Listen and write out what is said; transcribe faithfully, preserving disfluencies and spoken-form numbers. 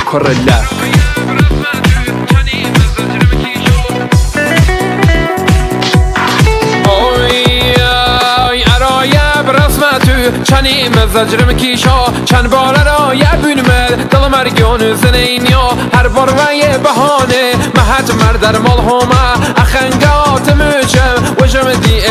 كرلا چنیم زجرم کیشا چند بار را یه بینمل دل مرگیون زنینیا هر بار و یه بهانه محج مردر مال همه اخنگا